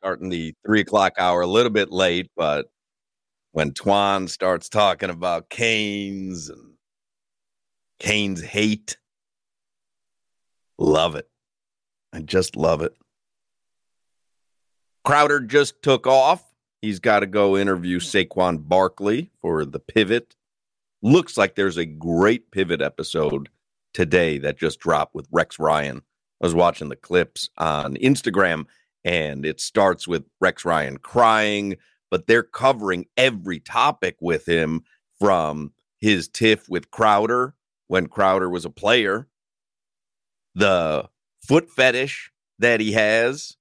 starting the 3 o'clock hour a little bit late, but when Twan starts talking about Canes and Canes hate, love it. I just love it. Crowder just took off. He's got to go interview Saquon Barkley for the Pivot. Looks like there's a great Pivot episode today that just dropped with Rex Ryan. I was watching the clips on Instagram, and it starts with Rex Ryan crying, but they're covering every topic with him, from his tiff with Crowder when Crowder was a player, the foot fetish that he has,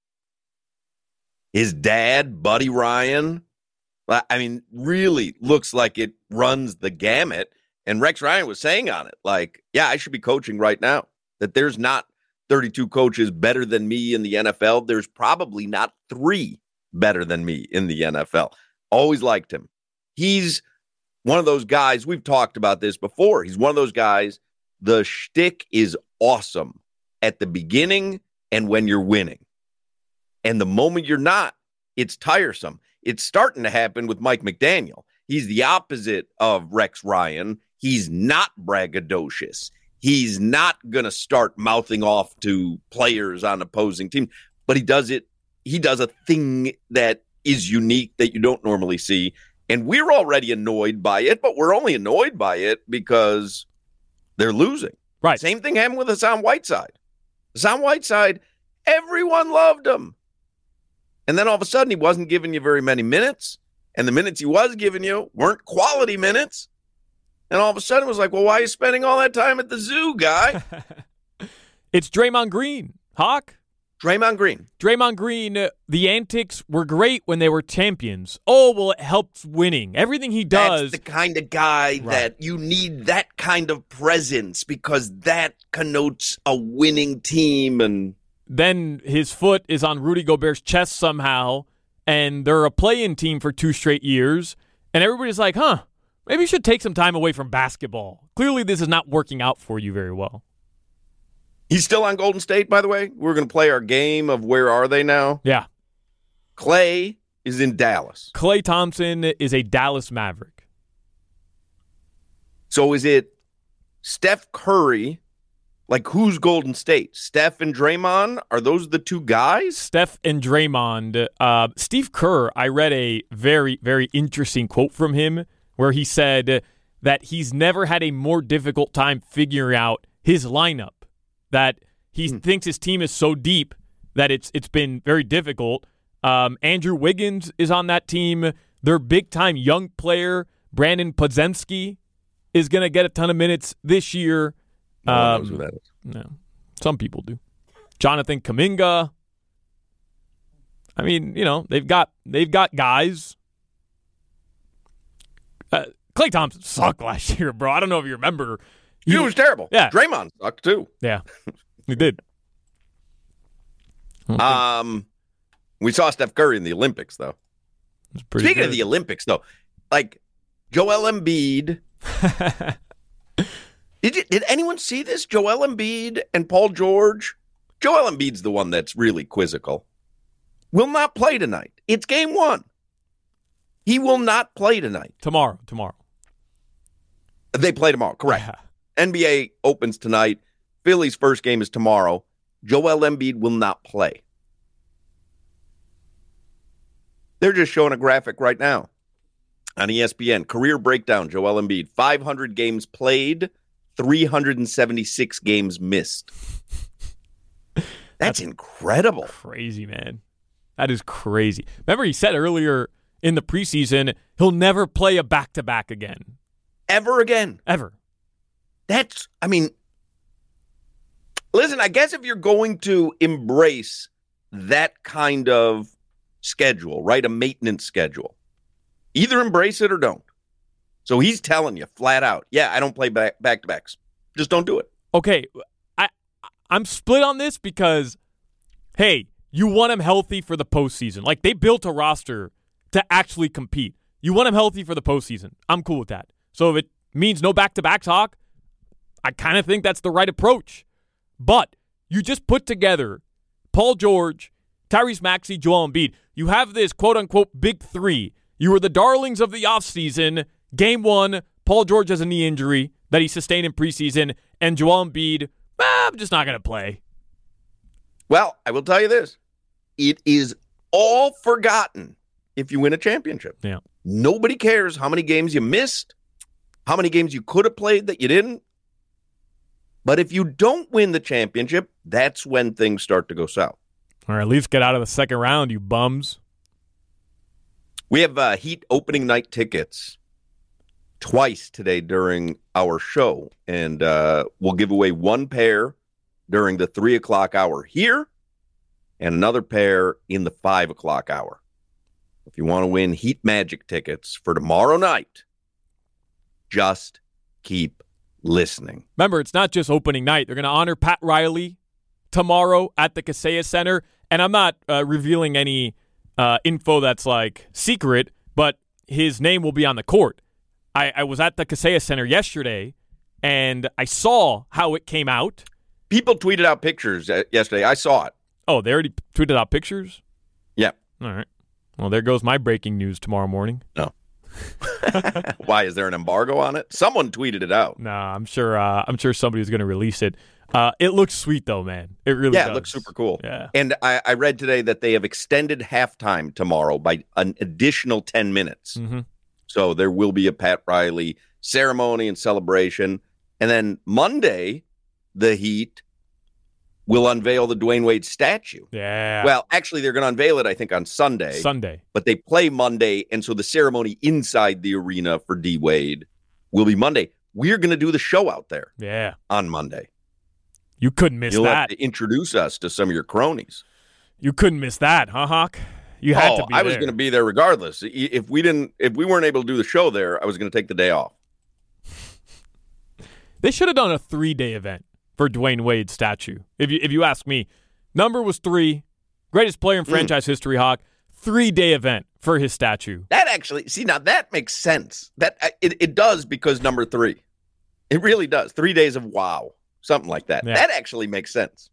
his dad, Buddy Ryan. I mean, really looks like it runs the gamut. And Rex Ryan was saying on it, like, yeah, I should be coaching right now. That there's not 32 coaches better than me in the NFL. There's probably not 3 better than me in the NFL. Always liked him. He's one of those guys, we've talked about this before. He's one of those guys, the shtick is awesome at the beginning and when you're winning. And the moment you're not, it's tiresome. It's starting to happen with Mike McDaniel. He's the opposite of Rex Ryan. He's not braggadocious. He's not going to start mouthing off to players on opposing teams, but he does it. He does a thing that is unique that you don't normally see. And we're already annoyed by it, but we're only annoyed by it because they're losing. Right. Same thing happened with Hassan Whiteside. Hassan Whiteside, everyone loved him. And then all of a sudden he wasn't giving you very many minutes. And the minutes he was giving you weren't quality minutes. And all of a sudden it was like, well, why are you spending all that time at the zoo, guy? It's Draymond Green. Hawk? Draymond Green. Draymond Green, the antics were great when they were champions. Oh, well, it helps winning. Everything he does. That's the kind of guy that you need, that kind of presence, because that connotes a winning team. And then his foot is on Rudy Gobert's chest somehow, and they're a play-in team for 2 straight years. And everybody's like, maybe you should take some time away from basketball. Clearly, this is not working out for you very well. He's still on Golden State, by the way. We're going to play our game of where are they now. Yeah. Klay is in Dallas. Klay Thompson is a Dallas Maverick. So is it Steph Curry? Like, who's Golden State? Steph and Draymond? Are those the 2 guys? Steph and Draymond. Steve Kerr, I read a very, very interesting quote from him where he said that he's never had a more difficult time figuring out his lineup. That he thinks his team is so deep that it's been very difficult. Andrew Wiggins is on that team. Their big-time young player, Brandon Podziemski, is going to get a ton of minutes this year. No one knows who that is. No, some people do. Jonathan Kuminga. I mean, they've got guys. Klay Thompson sucked last year, bro. I don't know if you remember. He was terrible. Yeah. Draymond sucked, too. Yeah, he did. We saw Steph Curry in the Olympics, though. Speaking of the Olympics, though, like Joel Embiid. Did anyone see this? Joel Embiid and Paul George. Joel Embiid's the one that's really quizzical. Will not play tonight. It's game 1. He will not play tonight. Tomorrow. They play tomorrow, correct. Yeah. NBA opens tonight. Philly's first game is tomorrow. Joel Embiid will not play. They're just showing a graphic right now on ESPN. Career breakdown, Joel Embiid. 500 games played, 376 games missed. That's incredible. Crazy, man. That is crazy. Remember he said earlier in the preseason he'll never play a back-to-back again. Ever again. Ever. Listen, I guess if you're going to embrace that kind of schedule, right, a maintenance schedule, either embrace it or don't. So he's telling you flat out, yeah, I don't play back-to-backs. Just don't do it. Okay, I'm split on this because, hey, you want him healthy for the postseason. Like, they built a roster to actually compete. You want him healthy for the postseason. I'm cool with that. So if it means no back-to-back talk, I kind of think that's the right approach. But you just put together Paul George, Tyrese Maxey, Joel Embiid. you have this quote-unquote big three. You were the darlings of the offseason. Game 1, Paul George has a knee injury that he sustained in preseason, and Joel Embiid, I'm just not going to play. Well, I will tell you this. It is all forgotten if you win a championship. Yeah. Nobody cares how many games you missed, how many games you could have played that you didn't. But if you don't win the championship, that's when things start to go south. Or at least get out of the second round, you bums. We have Heat opening night tickets twice today during our show. And we'll give away one pair during the 3 o'clock hour here and another pair in the 5 o'clock hour. If you want to win Heat Magic tickets for tomorrow night, just keep listening. Remember, it's not just opening night. They're going to honor Pat Riley tomorrow at the Kaseya Center. And I'm not revealing any info that's like secret, but his name will be on the court. I was at the Kaseya Center yesterday, and I saw how it came out. People tweeted out pictures yesterday. I saw it. Oh, they already tweeted out pictures? Yeah. All right. Well, there goes my breaking news tomorrow morning. No. Why, is there an embargo on it? Someone tweeted it out. Nah, I'm sure somebody's going to release it. It looks sweet though, man. It really does. It looks super cool. Yeah. And I read today that they have extended halftime tomorrow by an additional 10 minutes. Mm-hmm. So there will be a Pat Riley ceremony and celebration. And then Monday, the Heat will unveil the Dwayne Wade statue. Yeah. Well, actually, they're going to unveil it, I think, on Sunday. But they play Monday, and so the ceremony inside the arena for D. Wade will be Monday. We're going to do the show out there. Yeah. On Monday. You couldn't miss You'll that. have to introduce us to some of your cronies. You couldn't miss that, huh, Hawk? You had to be I was going to be there regardless. If we weren't able to do the show there, I was going to take the day off. They should have done a 3-day event for Dwayne Wade's statue. If you ask me, number was 3, greatest player in franchise history, Hawk. 3-day event for his statue. That actually, now that makes sense. That it does because number 3. It really does. 3 days of wow, something like that. Yeah. That actually makes sense.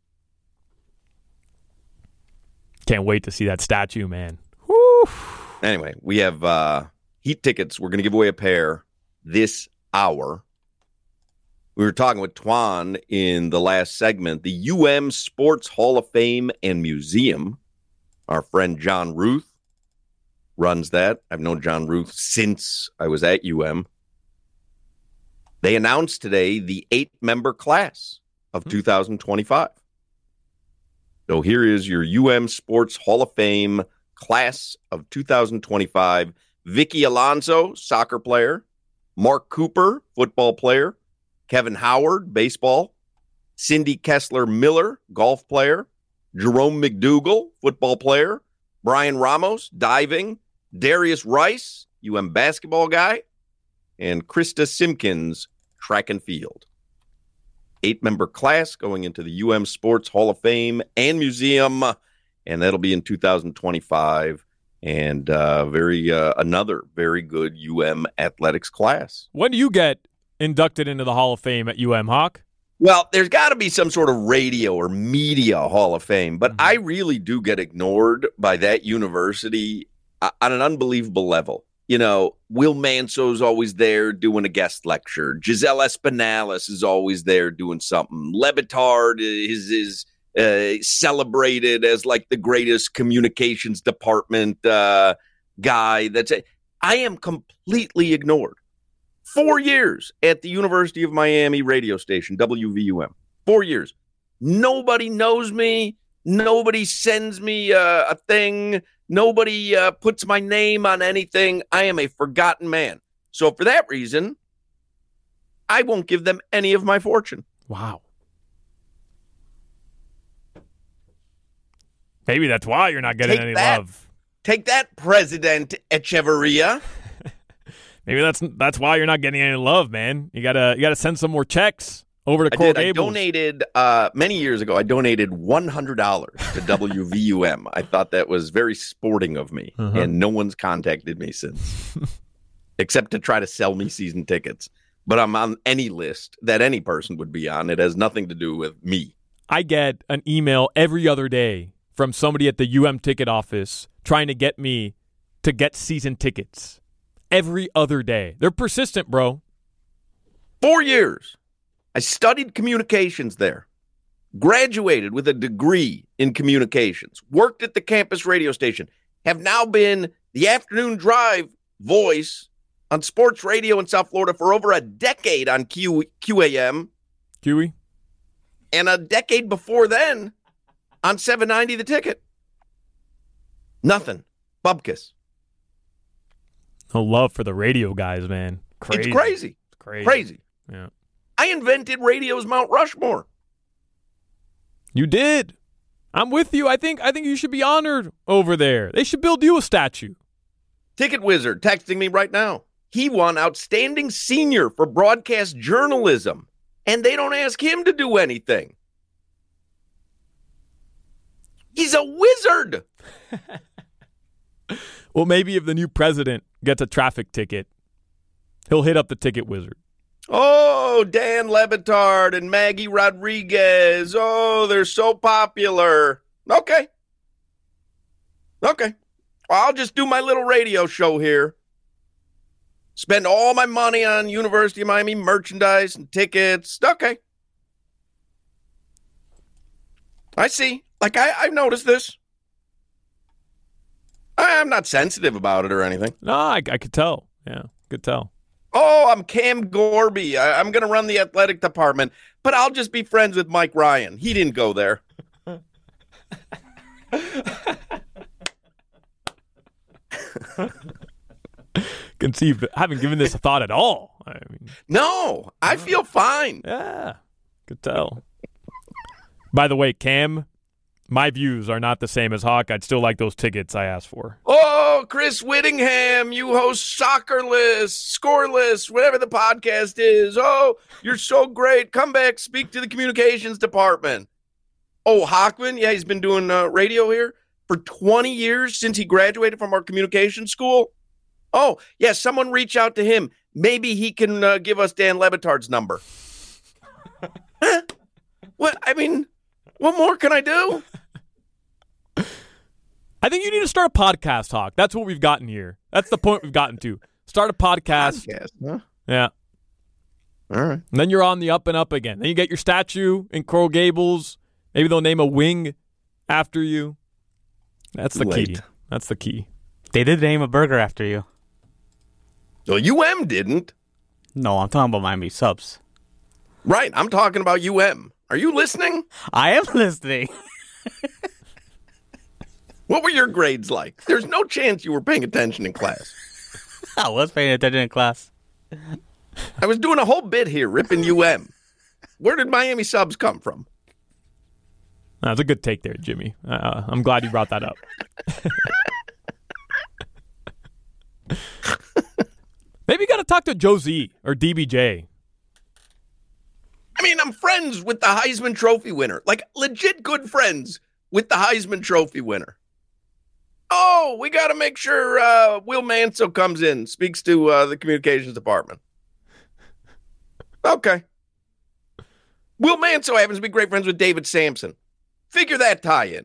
Can't wait to see that statue, man. Woo. Anyway, we have Heat tickets. We're going to give away a pair this hour. We were talking with Twan in the last segment. The UM Sports Hall of Fame and Museum. Our friend John Ruth runs that. I've known John Ruth since I was at UM. They announced today the 8-member class of 2025. So here is your UM Sports Hall of Fame class of 2025. Vicky Alonso, soccer player. Mark Cooper, football player. Kevin Howard, baseball. Cindy Kessler-Miller, golf player. Jerome McDougal, football player. Brian Ramos, diving. Darius Rice, UM basketball guy. And Krista Simpkins, track and field. 8-member class going into the UM Sports Hall of Fame and Museum, and that'll be in 2025. And another very good UM athletics class. When do you get inducted into the Hall of Fame at UM, Hawk? Well, there's got to be some sort of radio or media Hall of Fame, but I really do get ignored by that university on an unbelievable level. You know, Will Manso's always there doing a guest lecture. Giselle Espinales is always there doing something. Levitard is celebrated as like the greatest communications department guy. I am completely ignored. 4 years at the University of Miami radio station, WVUM. 4 years. Nobody knows me. Nobody sends me a thing. Nobody puts my name on anything. I am a forgotten man. So for that reason, I won't give them any of my fortune. Wow. Maybe that's why you're not getting any love. Take that, President Echeverria. Maybe that's why you're not getting any love, man. You gotta send some more checks over to Coral Gables. I donated many years ago. I donated $100 to WVUM. I thought that was very sporting of me, and no one's contacted me since, except to try to sell me season tickets. But I'm on any list that any person would be on. It has nothing to do with me. I get an email every other day from somebody at the UM ticket office trying to get me to get season tickets every other day. They're persistent, bro. 4 years. I studied communications there. Graduated with a degree in communications. Worked at the campus radio station. Have now been the afternoon drive voice on sports radio in South Florida for over a decade on QAM. Huey? And a decade before then on 790 The Ticket. Nothing. Bubkus. No love for the radio guys, man. Crazy. It's crazy. It's crazy. Crazy. Yeah. I invented radio's Mount Rushmore. You did. I'm with you. I think you should be honored over there. They should build you a statue. Ticket Wizard texting me right now. He won Outstanding Senior for Broadcast Journalism, and they don't ask him to do anything. He's a wizard. Well, maybe if the new president gets a traffic ticket, he'll hit up the Ticket Wizard. Oh, Dan Le Batard and Maggie Rodriguez. Oh, they're so popular. Okay. Well, I'll just do my little radio show here. Spend all my money on University of Miami merchandise and tickets. Okay. I see. Like, I've noticed this. I'm not sensitive about it or anything. No, I could tell. Yeah, could tell. Oh, I'm Cam Gorby. I'm going to run the athletic department, but I'll just be friends with Mike Ryan. He didn't go there. Conceived, haven't given this a thought at all. No, I feel fine. Yeah, could tell. By the way, Cam, my views are not the same as Hawk. I'd still like those tickets I asked for. Oh, Chris Whittingham, you host Soccerless, Scoreless, whatever the podcast is. Oh, you're so great. Come back, speak to the communications department. Oh, Hockman, yeah, he's been doing radio here for 20 years since he graduated from our communication school. Oh, yeah, someone reach out to him. Maybe he can give us Dan Le Batard's number. Huh? What? I mean, what more can I do? I think you need to start a podcast, Hawk. That's what we've gotten here. That's the point we've gotten to. Start a podcast. Huh? Yeah. All right. And then you're on the up and up again. Then you get your statue in Coral Gables. Maybe they'll name a wing after you. That's the key. That's the key. They did name a burger after you. Well, UM didn't. No, I'm talking about Miami Subs. Right. I'm talking about UM. Are you listening? I am listening. What were your grades like? There's no chance you were paying attention in class. I was paying attention in class. I was doing a whole bit here, ripping UM. Where did Miami Subs come from? That's a good take there, Jimmy. I'm glad you brought that up. Maybe you got to talk to Josie or DBJ. I mean, I'm friends with the Heisman Trophy winner. Like, legit good friends with the Heisman Trophy winner. Oh, we got to make sure Will Manso comes in, speaks to the communications department. Okay. Will Manso happens to be great friends with David Sampson. Figure that tie in.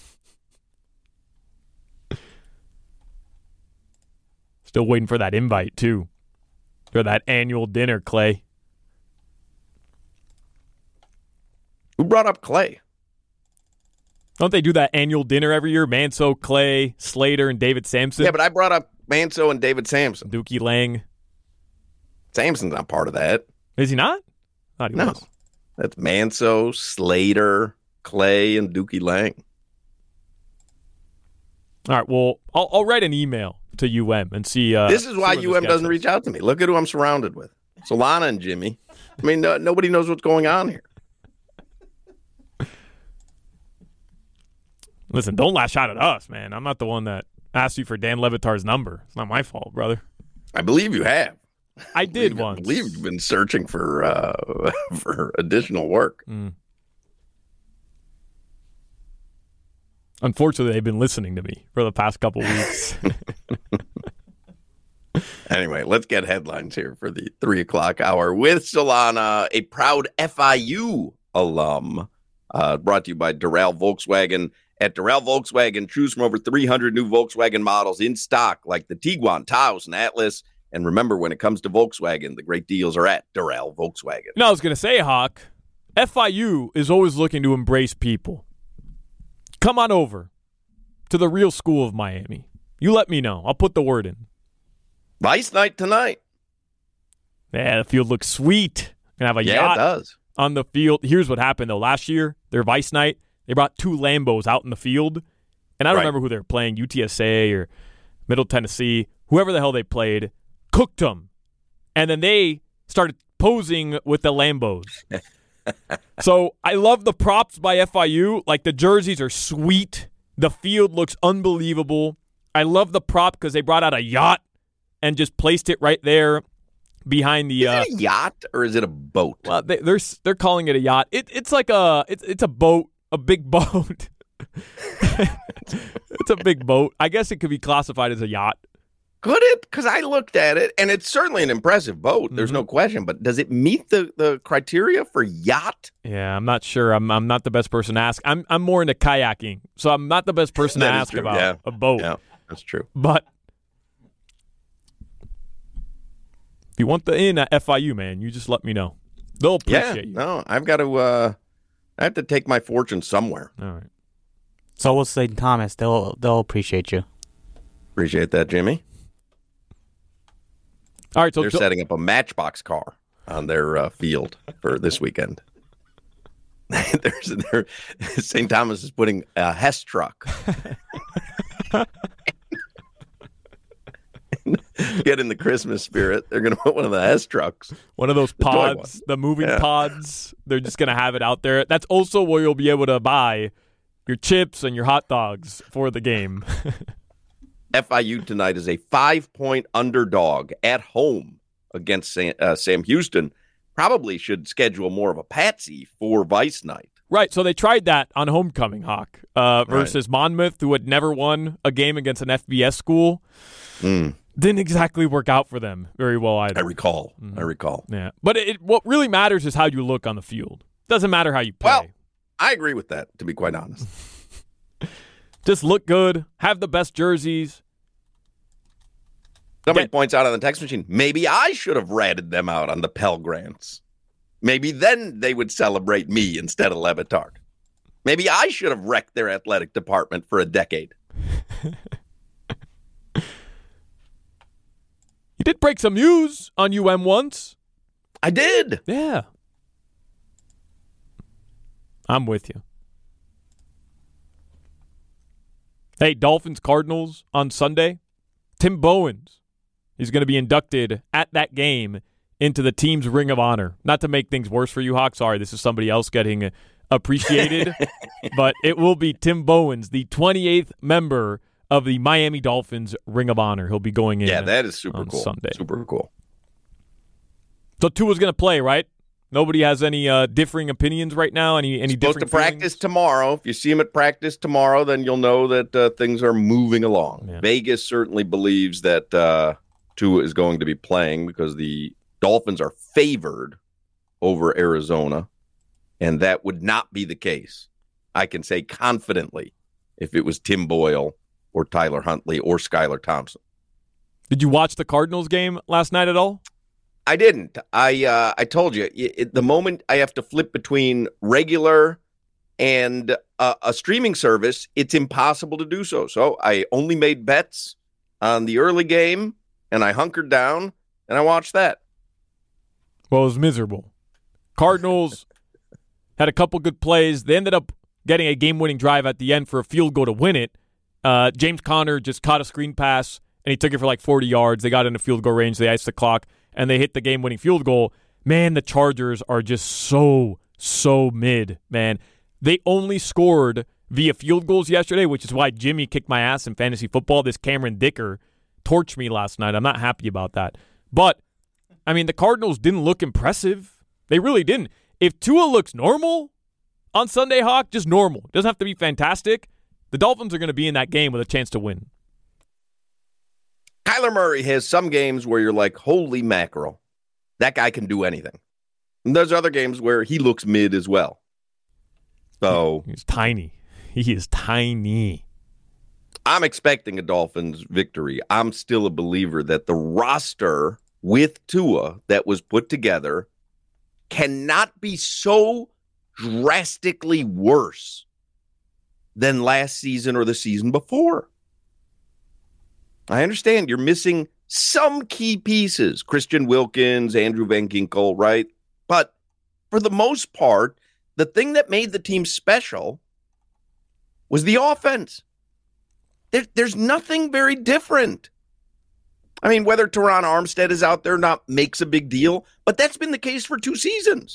Still waiting for that invite, too. For that annual dinner, Clay. Who brought up Clay? Don't they do that annual dinner every year? Manso, Clay, Slater, and David Sampson? Yeah, but I brought up Manso and David Sampson. Dookie Lang. Sampson's not part of that. Is he not? Thought he was. That's Manso, Slater, Clay, and Dookie Lang. All right, well, I'll write an email to UM and see. This is why UM doesn't reach out to me. Look at who I'm surrounded with. Solana and Jimmy. I mean, nobody knows what's going on here. Listen, don't lash out at us, man. I'm not the one that asked you for Dan Le Batard's number. It's not my fault, brother. I believe you have. I did once. I believe you've been searching for additional work. Mm. Unfortunately, they've been listening to me for the past couple weeks. Anyway, let's get headlines here for the 3 o'clock hour with Solana, a proud FIU alum, brought to you by Doral Volkswagen At Durrell Volkswagen, choose from over 300 new Volkswagen models in stock, like the Tiguan, Taos, and Atlas. And remember, when it comes to Volkswagen, the great deals are at Durrell Volkswagen. No, I was going to say, Hawk, FIU is always looking to embrace people. Come on over to the real school of Miami. You let me know. I'll put the word in. Vice night tonight. Yeah, the field looks sweet. Gonna have a yacht it does. on the field. Here's what happened, though. Last year, their Vice night, they brought 2 Lambos out in the field. And I don't remember who they were playing, UTSA or Middle Tennessee, whoever the hell they played, cooked them. And then they started posing with the Lambos. So I love the props by FIU. Like, the jerseys are sweet. The field looks unbelievable. I love the prop because they brought out a yacht and just placed it right there behind the. Is it a yacht or is it a boat? Well, they're calling it a yacht. It's like it's a boat, a big boat. It's a big boat. I guess it could be classified as a yacht. Could it? Because I looked at it, and it's certainly an impressive boat. There's no question. But does it meet the criteria for yacht? Yeah, I'm not sure. I'm not the best person to ask. I'm more into kayaking, so I'm not the best person to ask about a boat. Yeah, that's true. But if you want the in at FIU, man, you just let me know. They'll appreciate you. No, I've got to. I have to take my fortune somewhere. All right. So will St. Thomas. They'll appreciate you. Appreciate that, Jimmy. All right, so they're setting up a Matchbox car on their field for this weekend. St. Thomas is putting a Hess truck. Get in the Christmas spirit. They're going to put one of the Hess trucks. One of those pods, the moving pods. They're just going to have it out there. That's also where you'll be able to buy your chips and your hot dogs for the game. FIU tonight is a 5-point underdog at home against Sam Houston. Probably should schedule more of a patsy for Vice night. Right, so they tried that on homecoming, Hawk, versus Monmouth, who had never won a game against an FBS school. Didn't exactly work out for them very well either. I recall. Yeah, but what really matters is how you look on the field. Doesn't matter how you play. Well, I agree with that, to be quite honest. Just look good, have the best jerseys. Somebody points out on the text machine, maybe I should have ratted them out on the Pell Grants. Maybe then they would celebrate me instead of Le Batard. Maybe I should have wrecked their athletic department for a decade. You did break some news on UM once. I did. Yeah. I'm with you. Hey, Dolphins Cardinals on Sunday. Tim Bowens is going to be inducted at that game into the team's Ring of Honor. Not to make things worse for you, Hawk. Sorry, this is somebody else getting appreciated. But it will be Tim Bowens, the 28th member of the Miami Dolphins Ring of Honor. He'll be going in. Yeah, that is super cool. Sunday. Super cool. So Tua's going to play, right? Nobody has any differing opinions right now? Any supposed different to practice feelings? tomorrow. If you see him at practice tomorrow, then you'll know that things are moving along. Yeah. Vegas certainly believes that Tua is going to be playing because the Dolphins are favored over Arizona, and that would not be the case. I can say confidently if it was Tim Boyle or Tyler Huntley or Skylar Thompson. Did you watch the Cardinals game last night at all? I didn't. I told you, the moment I have to flip between regular and a streaming service, it's impossible to do so. So I only made bets on the early game, and I hunkered down, and I watched that. Well, it was miserable. Cardinals had a couple good plays. They ended up getting a game-winning drive at the end for a field goal to win it. James Conner just caught a screen pass, and he took it for like 40 yards. They got into field goal range. They iced the clock, and they hit the game-winning field goal. Man, the Chargers are just so mid, man. They only scored via field goals yesterday, which is why Jimmy kicked my ass in fantasy football. This Cameron Dicker torched me last night. I'm not happy about that. But, I mean, the Cardinals didn't look impressive. They really didn't. If Tua looks normal on Sunday, Hawk, just normal. Doesn't have to be fantastic. The Dolphins are going to be in that game with a chance to win. Kyler Murray has some games where you're like, holy mackerel, that guy can do anything. And there's other games where he looks mid as well. So he's tiny. He is tiny. I'm expecting a Dolphins victory. I'm still a believer that the roster with Tua that was put together cannot be so drastically worse than last season or the season before. I understand you're missing some key pieces, Christian Wilkins, Andrew Van Ginkel, right? But for the most part, the thing that made the team special was the offense. There's nothing very different. I mean, whether Teron Armstead is out there or not makes a big deal, but that's been the case for 2 seasons.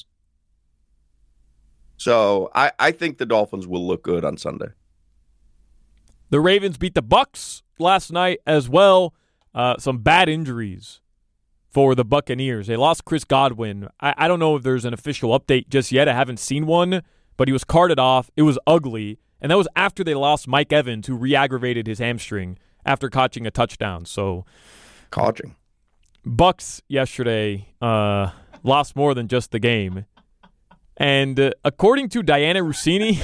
So I think the Dolphins will look good on Sunday. The Ravens beat the Bucs last night as well. Some bad injuries for the Buccaneers. They lost Chris Godwin. I don't know if there's an official update just yet. I haven't seen one, but he was carted off. It was ugly. And that was after they lost Mike Evans, who re-aggravated his hamstring after catching a touchdown. So, Bucs yesterday lost more than just the game. And according to Diana Rossini,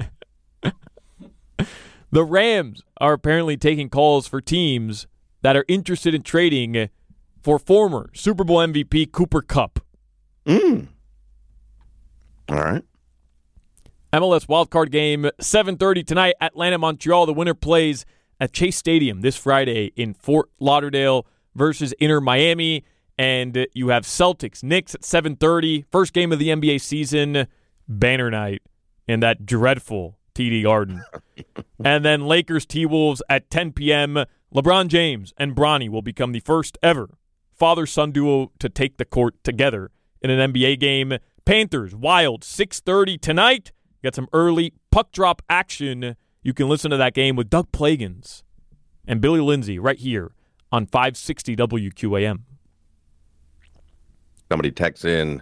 the Rams are apparently taking calls for teams that are interested in trading for former Super Bowl MVP Cooper Kupp. All right. MLS wildcard game, 7:30 tonight, Atlanta-Montreal. The winner plays at Chase Stadium this Friday in Fort Lauderdale versus Inter Miami. And you have Celtics-Knicks at 7:30. First game of the NBA season, banner night in that dreadful TD Garden. And then Lakers-T-Wolves at 10 p.m. LeBron James and Bronny will become the first ever father-son duo to take the court together in an NBA game. Panthers, Wild, 6:30 tonight. Got some early puck drop action. You can listen to that game with Doug Plagans and Billy Lindsay right here on 560 WQAM. Somebody texts in,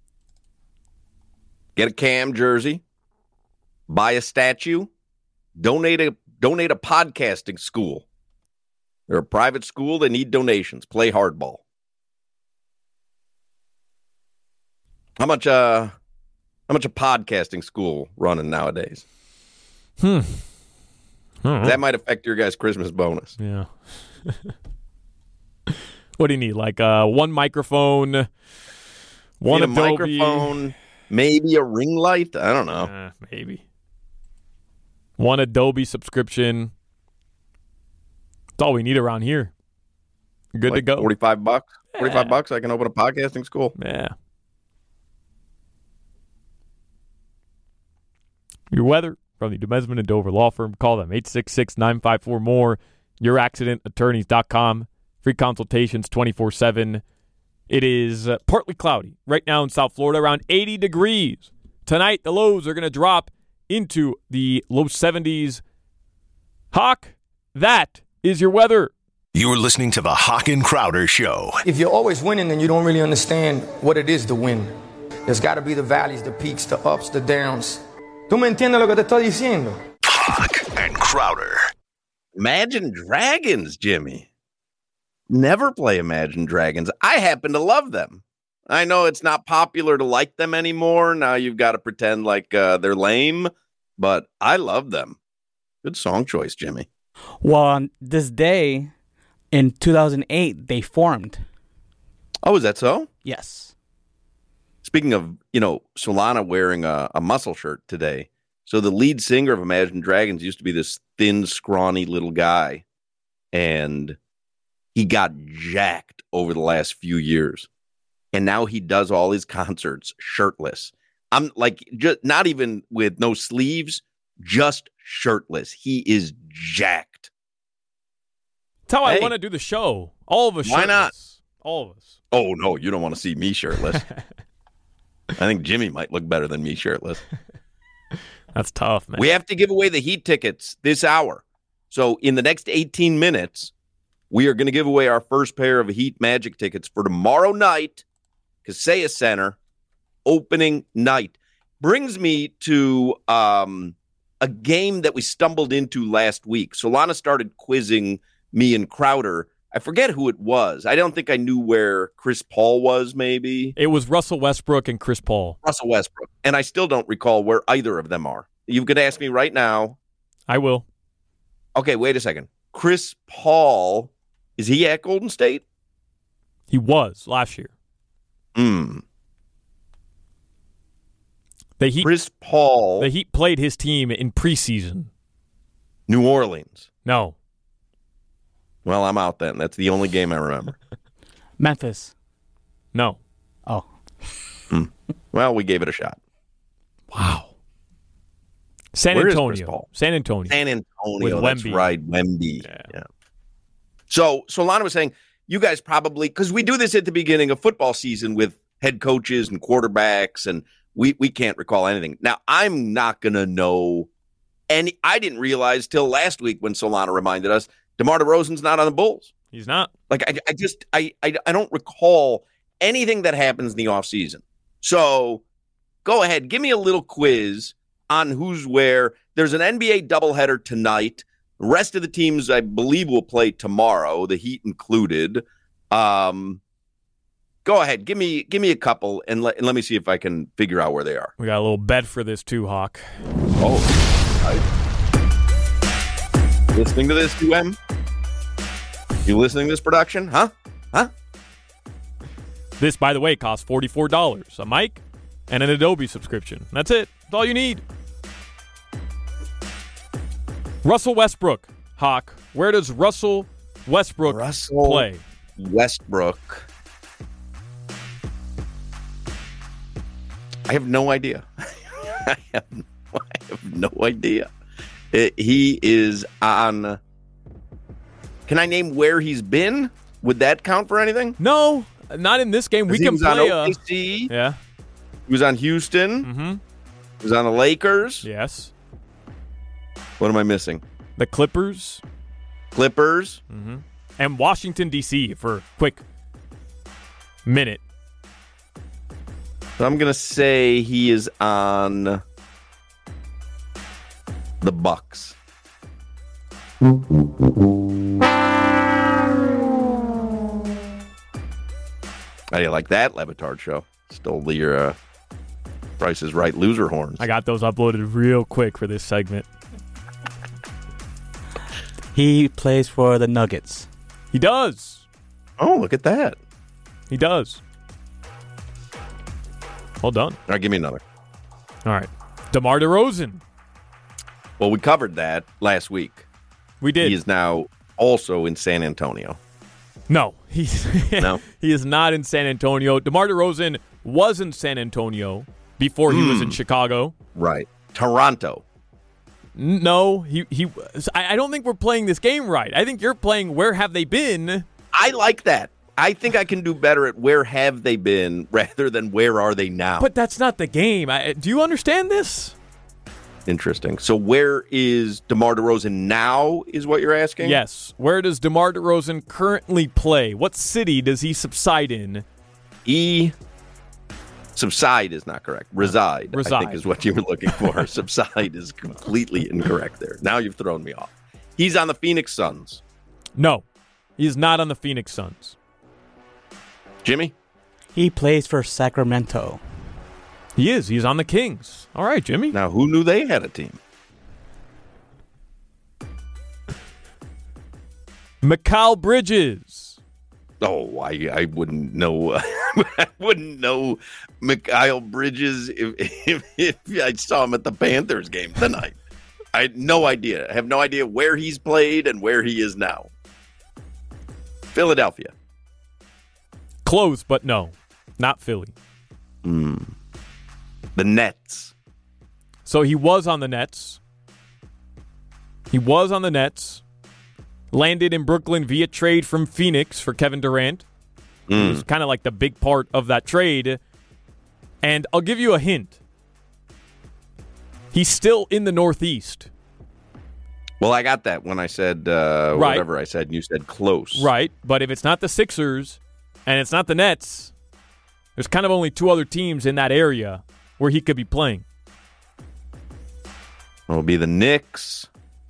get a Cam jersey, buy a statue, donate a podcasting school. They're a private school. They need donations. Play hardball. How much a podcasting school running nowadays? That might affect your guys' Christmas bonus. Yeah. What do you need? Like one microphone, one Adobe. Microphone, maybe a ring light. I don't know. Maybe. One Adobe subscription. That's all we need around here. Good to go. $45. $45, I can open a podcasting school. Yeah. Your weather from the Demesman and Dover Law Firm. Call them, 866-954-MORE. YourAccidentAttorneys.com. Free consultations 24/7. It is partly cloudy right now in South Florida, around 80 degrees. Tonight, the lows are going to drop into the low 70s. Hawk, that is your weather. You're listening to the Hawk and Crowder Show. If you're always winning, then you don't really understand what it is to win. There's got to be the valleys, the peaks, the ups, the downs. ¿Tú me entiendes lo que te estoy diciendo? Hawk and Crowder. Imagine Dragons, Jimmy. Never play Imagine Dragons. I happen to love them. I know it's not popular to like them anymore. Now you've got to pretend like they're lame, but I love them. Good song choice, Jimmy. Well, on this day in 2008, they formed. Oh, is that so? Yes. Speaking of, Solana wearing a muscle shirt today. So the lead singer of Imagine Dragons used to be this thin, scrawny little guy. And he got jacked over the last few years. And now he does all his concerts shirtless. I'm like, just not even with no sleeves, just shirtless. He is jacked. That's how I want to do the show. All of us shirtless. Why not? All of us. Oh, no, you don't want to see me shirtless. I think Jimmy might look better than me shirtless. That's tough, man. We have to give away the Heat tickets this hour. So in the next 18 minutes, we are going to give away our first pair of Heat Magic tickets for tomorrow night, Kaseya Center, opening night. Brings me to a game that we stumbled into last week. Solana started quizzing me and Crowder. I forget who it was. I don't think I knew where Chris Paul was, maybe. It was Russell Westbrook and Chris Paul. Russell Westbrook. And I still don't recall where either of them are. You could ask me right now. I will. Okay, wait a second. Chris Paul, is he at Golden State? He was last year. Chris Paul. The Heat played his team in preseason. New Orleans. No. Well, I'm out then. That's the only game I remember. Memphis. No. Oh. Well, we gave it a shot. Wow. San Where is Antonio. Chris Paul? San Antonio. San Antonio. With That's Wemby. right. Wemby. Yeah. So Lana was saying, you guys probably, because we do this at the beginning of football season with head coaches and quarterbacks, and we can't recall anything. Now, I'm not going to know any. I didn't realize till last week when Solana reminded us, DeMar DeRozan's not on the Bulls. He's not. Like, I don't recall anything that happens in the offseason. So go ahead, give me a little quiz on who's where. There's an NBA doubleheader tonight. The rest of the teams, I believe, will play tomorrow, the Heat included. Go ahead, give me a couple, and let me see if I can figure out where they are. We got a little bet for this too, Hawk. Oh, listening to this, UM? You listening to this production? Huh? This, by the way, costs $44. A mic and an Adobe subscription. That's it. That's all you need. Russell Westbrook, Hawk. Where does Russell Westbrook play? Westbrook. I have no idea. I have no idea. He is on. Can I name where he's been? Would that count for anything? No, not in this game. We can play. On OKC. Yeah. He was on Houston. Mm-hmm. He was on the Lakers. Yes. What am I missing? The Clippers. Mm-hmm. And Washington, D.C. for a quick minute. So I'm going to say he is on the Bucks. How do you like that, Levitard show? Stole your Price is Right loser horns. I got those uploaded real quick for this segment. He plays for the Nuggets. He does. Oh, look at that. He does. Well done. All right, give me another. All right. DeMar DeRozan. Well, we covered that last week. We did. He is now also in San Antonio. No. No? He is not in San Antonio. DeMar DeRozan was in San Antonio before he was in Chicago. Right. Toronto. No, I don't think we're playing this game right. I think you're playing Where Have They Been? I like that. I think I can do better at Where Have They Been rather than Where Are They Now. But that's not the game. Do you understand this? Interesting. So where is DeMar DeRozan now is what you're asking? Yes. Where does DeMar DeRozan currently play? What city does he subside in? Subside is not correct. Reside, I think is what you were looking for. Subside is completely incorrect there. Now you've thrown me off. He's on the Phoenix Suns. No, he is not on the Phoenix Suns. Jimmy? He plays for Sacramento. He is. He's on the Kings. All right, Jimmy. Now, who knew they had a team? Mikal Bridges. Oh, I wouldn't know. I wouldn't know Mikal Bridges if I saw him at the Panthers game tonight. I had no idea. I have no idea where he's played and where he is now. Philadelphia. Close, but no. Not Philly. The Nets. So he was on the Nets. Landed in Brooklyn via trade from Phoenix for Kevin Durant. It was kind of like the big part of that trade. And I'll give you a hint. He's still in the Northeast. Well, I got that when I said whatever I said, and you said close. Right, but if it's not the Sixers and it's not the Nets, there's kind of only two other teams in that area where he could be playing. It'll be the Knicks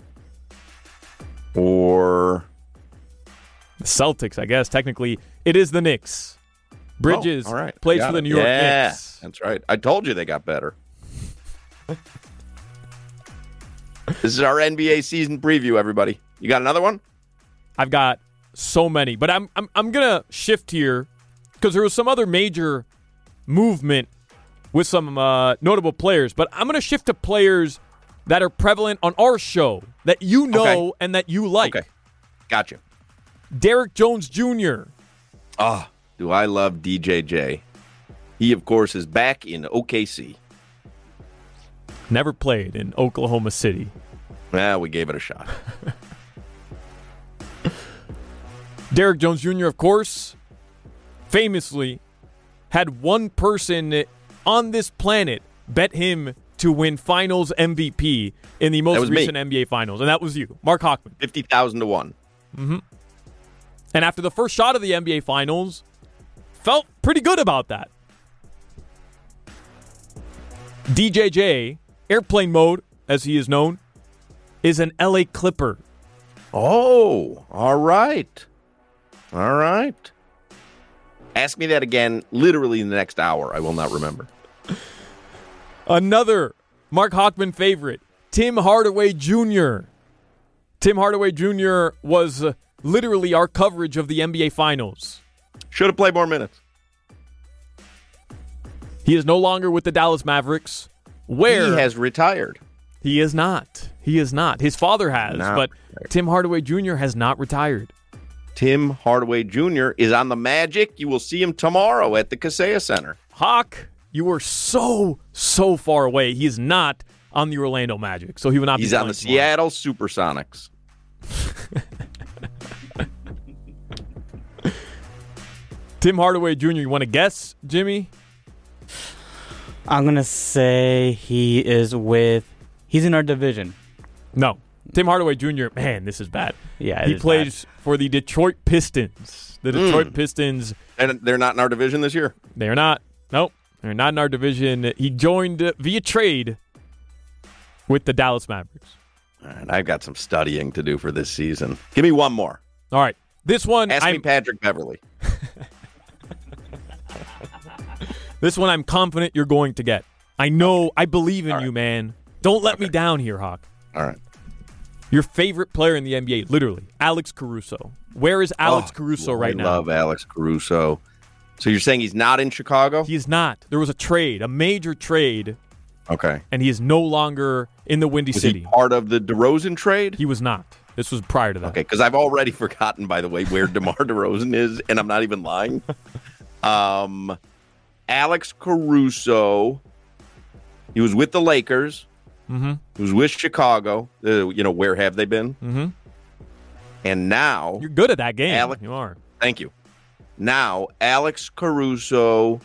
or the Celtics, I guess. Technically, it is the Knicks. Bridges plays for the New York Knicks. That's right. I told you they got better. This is our NBA season preview, everybody. You got another one? I've got so many, but I'm gonna shift here because there was some other major movement with some notable players, but I'm gonna shift to players that are prevalent on our show that you know and that you like. Okay, gotcha. Derrick Jones Jr. Oh, do I love DJJ. He, of course, is back in OKC. Never played in Oklahoma City. Well, we gave it a shot. Derrick Jones Jr., of course, famously had one person on this planet bet him to win Finals MVP in the most recent NBA Finals, and that was you, Mark Hochman. 50,000 to 1. Mm-hmm. And after the first shot of the NBA Finals, felt pretty good about that. DJJ, Airplane Mode, as he is known, is an LA Clipper. Oh, all right. All right. Ask me that again literally in the next hour. I will not remember. Another Mark Hochman favorite, Tim Hardaway Jr. Tim Hardaway Jr. was literally our coverage of the NBA Finals. Should have played more minutes. He is no longer with the Dallas Mavericks. Where he has retired. He is not. He is not. His father has, but Tim Hardaway Jr. has not retired. Tim Hardaway Jr. is on the Magic. You will see him tomorrow at the Kaseya Center. Hawk, you are so far away. He is not on the Orlando Magic, so he will not be. He's on the tomorrow. Seattle Supersonics. Tim Hardaway Jr., you want to guess, Jimmy? I'm going to say he's in our division. No. Tim Hardaway Jr., man, this is bad. Yeah, he plays for the Detroit Pistons. The Detroit Pistons. And they're not in our division this year? They're not. Nope. They're not in our division. He joined via trade with the Dallas Mavericks. All right, I've got some studying to do for this season. Give me one more. All right. This one. Ask me Patrick Beverly. This one I'm confident you're going to get. I know. I believe in you, man. Don't let me down here, Hawk. All right. Your favorite player in the NBA, literally, Alex Caruso. Where is Alex Caruso right now? I love Alex Caruso. So you're saying he's not in Chicago? He is not. There was a trade, a major trade. Okay. And he is no longer in the Windy City. Was he part of the DeRozan trade? He was not. This was prior to that. Okay, because I've already forgotten, by the way, where DeMar DeRozan is, and I'm not even lying. Alex Caruso, he was with the Lakers. Mm-hmm. He was with Chicago. Where have they been? Mm-hmm. And now... You're good at that game. You are. Thank you. Now, Alex Caruso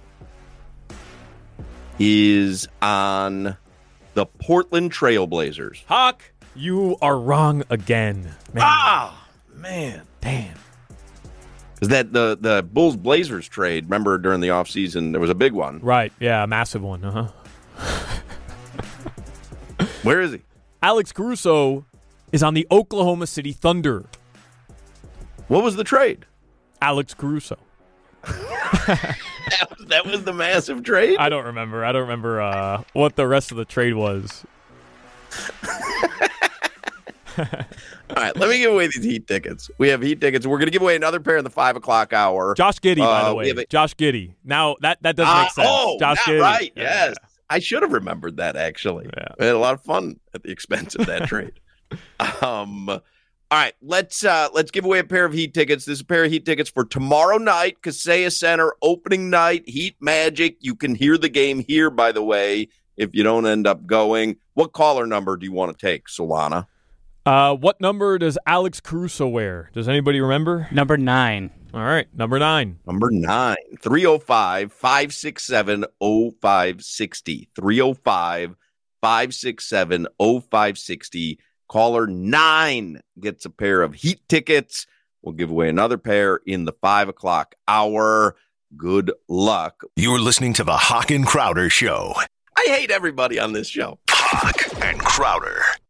is on the Portland Trailblazers. Hawk, you are wrong again. Man. Man. Damn. Is that the Bulls-Blazers trade? Remember during the offseason, there was a big one. Right. Yeah, a massive one. Uh-huh. Where is he? Alex Caruso is on the Oklahoma City Thunder. What was the trade? Alex Caruso. That was the massive trade? I don't remember what the rest of the trade was. All right, let me give away these Heat tickets. We have Heat tickets. We're going to give away another pair in the 5 o'clock hour. Josh Giddey, by the way. Josh Giddey. Now, that doesn't make sense. Josh Giddey. Right, yes. I should have remembered that, actually. Yeah. We had a lot of fun at the expense of that trade. All right, let's give away a pair of Heat tickets. This is a pair of Heat tickets for tomorrow night, Kaseya Center, opening night, Heat Magic. You can hear the game here, by the way, if you don't end up going. What caller number do you want to take, Solana? What number does Alex Caruso wear? Does anybody remember? Number 9. All right, number 9. Number 9, 305-567-0560. 305-567-0560. Caller 9 gets a pair of Heat tickets. We'll give away another pair in the 5 o'clock hour. Good luck. You're listening to the Hawk and Crowder Show. I hate everybody on this show. Hawk and Crowder.